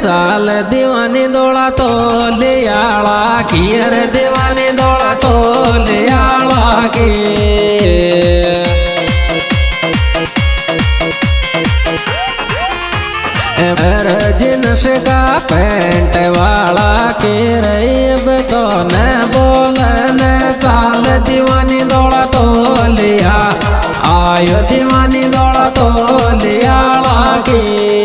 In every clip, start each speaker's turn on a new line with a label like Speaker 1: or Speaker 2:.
Speaker 1: चाल दीवानी दौड़ा तो लियाला की रे दीवानी दौड़ा तो लियाला की जिनस का पैंट वाला के रईब तो न बोलन चाल दीवानी दौड़ा तो लिया आयो दीवानी दौड़ा तो लिया लागे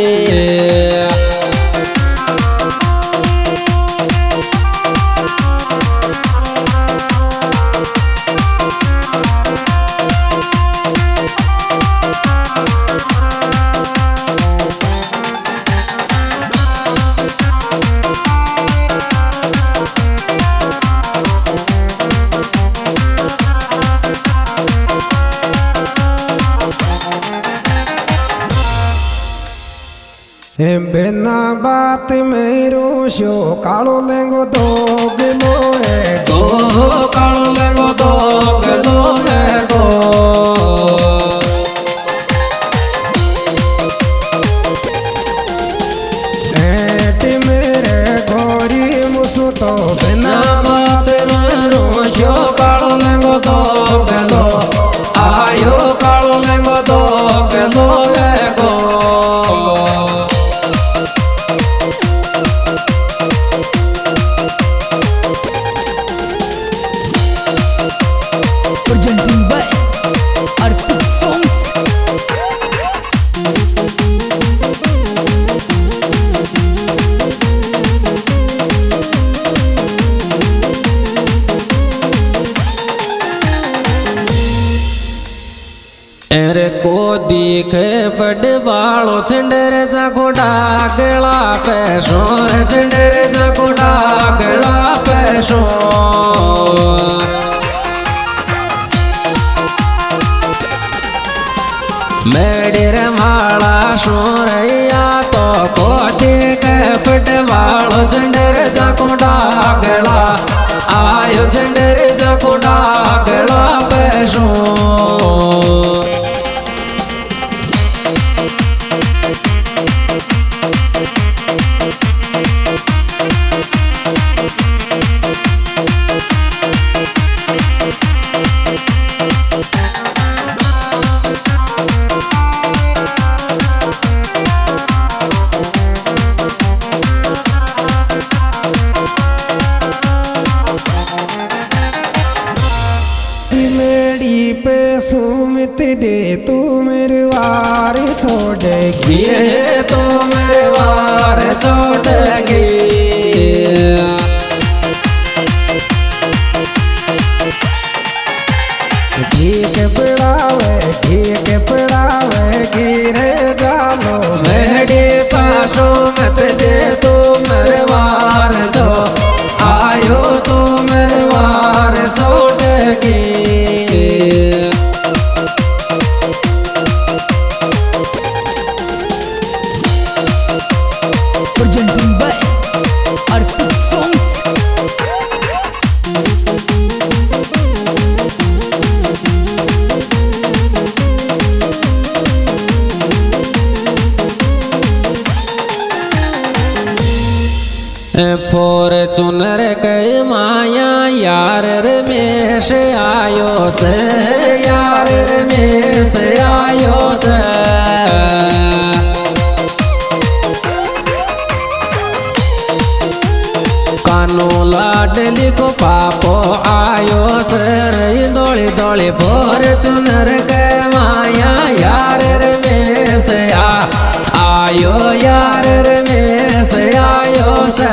Speaker 2: बिना बात मेरो शो कालो लेंगो दो गिलो है
Speaker 1: गो कालो लेंगो दो गिलो है गो
Speaker 2: ऐटी मेरे गोरी मुसु तो बिना
Speaker 1: बात मेरो शो कालो लेंगो दो गिलो आयो कालो लेंगो दो गिलो है गो
Speaker 3: presenting by Arpit Songs.
Speaker 1: एरे को दिखे बड़े बालो चंडरे जाको डागला पैसो चंडरे जाको डागला पैसो मेडरे माला सोरैया तो को दिखे बड़े बालो चंडरे जाको डागला आयो चंडरे जाको डागला पैसो
Speaker 2: मेरी पे सुमित दे तू मेरे वार छोड़ेगी
Speaker 1: ये तो मेरे वार छोड़ेगी
Speaker 2: ठीक पड़ावे गिरे जालो
Speaker 1: मेरे पासों मत दे तू मेरे वार जो आयो तो मेरे वार छोड़ेगी
Speaker 3: Presenting by Arpit Songs.
Speaker 1: Fortuner के माया यार रमेश आयो छे यार रमेश आयो छे कानो लाडली को पापो आयो छे दोली दोली फॉर्चूनर के माया यार रमेश आयो यार रमेश आयो छे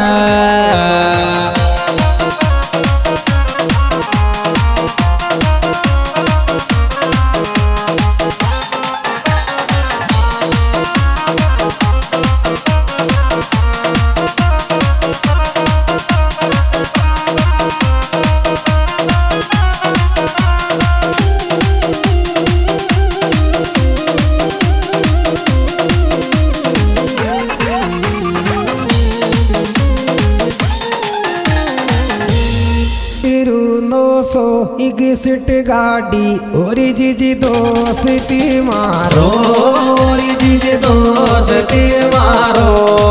Speaker 2: सो इगसिट गाड़ी और जीजी दोस्ती मारो
Speaker 1: जीजी दोस्ती मारो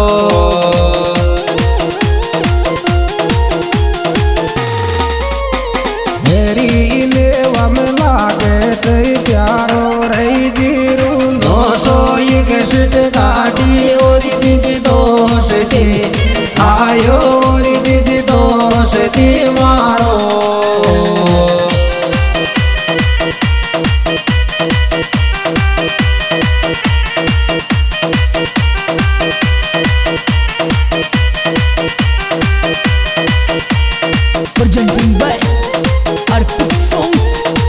Speaker 2: मेरी लेवा में लागे चाहिए प्यारो रही जीरू
Speaker 1: 200 इगसिट गाड़ी और जीजी दोस्ती आयो और जीजी दोस्ती मारो
Speaker 3: presenting by Arpit Songs.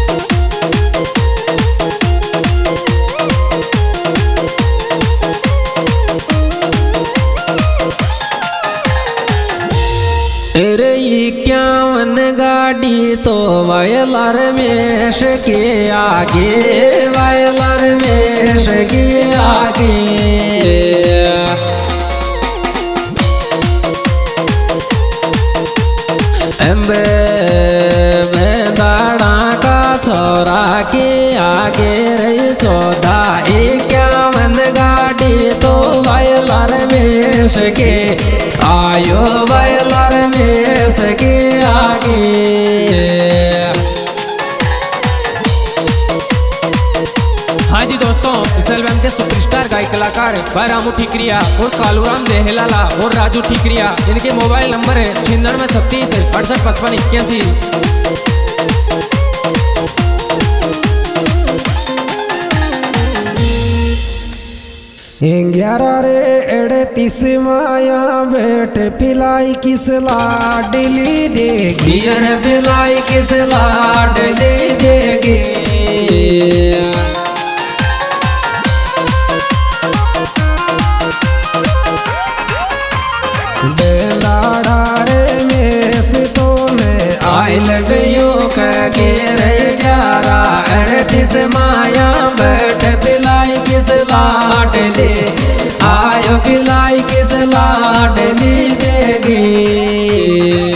Speaker 1: अरे 51 गाड़ी तो वायलर में के आगे वायलर में के आगे अम्बे दाड़ा का छोरा के आगे रही 14 51 गाड़ी तो वायलर में के आयो वायलर में के आगे
Speaker 4: हाँ जी दोस्तों, इस एल्बम के सुपरस्टार गायक कलाकार बैरामू ठीकरिया और कालूराम देहलाला और राजू ठीकरिया। इनके मोबाइल नंबर है 9636 68 55 81।
Speaker 2: ग्यारह रे 38 माया बैठ पिलाई किस लाडली देगी
Speaker 1: गिर पिलाई किस लाड दे देगी
Speaker 2: बेलाड़ा रे में से तो मैं
Speaker 1: आई लड़ियों का घेर 38 माया बैठ पिलाई किस लाड दे आयो पिलाई किस लाड दी देगी।